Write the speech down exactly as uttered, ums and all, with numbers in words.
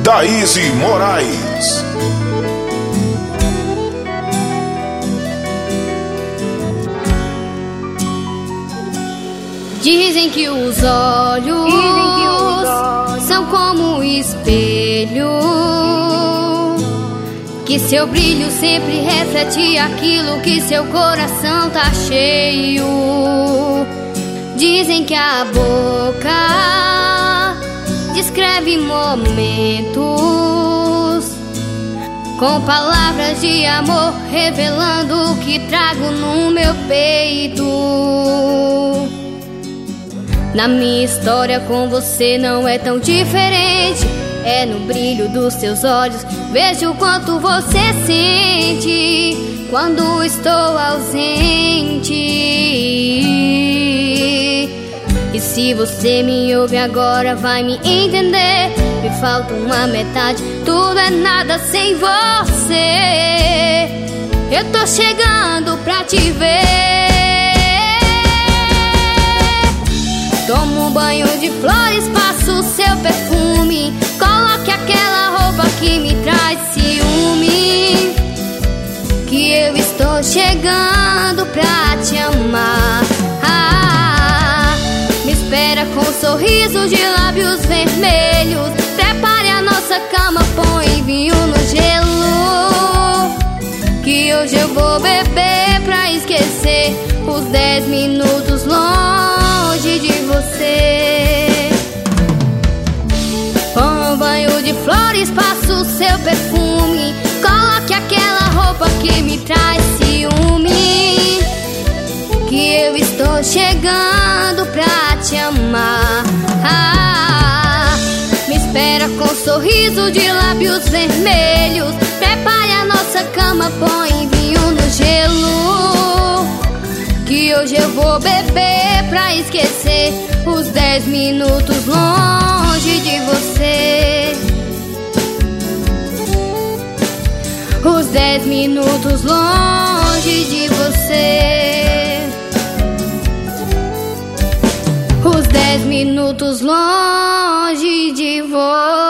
Daíse Moraes. Dizem que os olhos, Dizem que os olhos são como um espelho, que seu brilho sempre reflete aquilo que seu coração tá cheio. Dizem que a boca descreve momentos com palavras de amor, revelando o que trago no meu peito. Na minha história com você não é tão diferente. É no brilho dos seus olhos, vejo o quanto você sente quando estou ausente. E se você me ouve agora vai me entender. Me falta uma metade, tudo é nada sem você. Eu tô chegando pra te ver. Tomo um banho de flores, passo o seu perfume, coloque aquela roupa que me traz ciúme, que eu estou chegando pra te amar. Ah, me espera com um sorriso de lábios vermelhos. Prepare a nossa cama, põe vinho no gelo, que hoje eu vou beber pra esquecer os dez minutos longe de você. Com um banho de flores, passo o seu perfume, coloque aquela roupa que me traz ciúme, que eu estou chegando pra te amar. Ah, me espera com um sorriso de lábios vermelhos. Prepare a nossa cama, põe vinho no gelo, que hoje eu vou beber pra esquecer os dez minutos longe de você. Os dez minutos longe de você. Os dez minutos longe de você.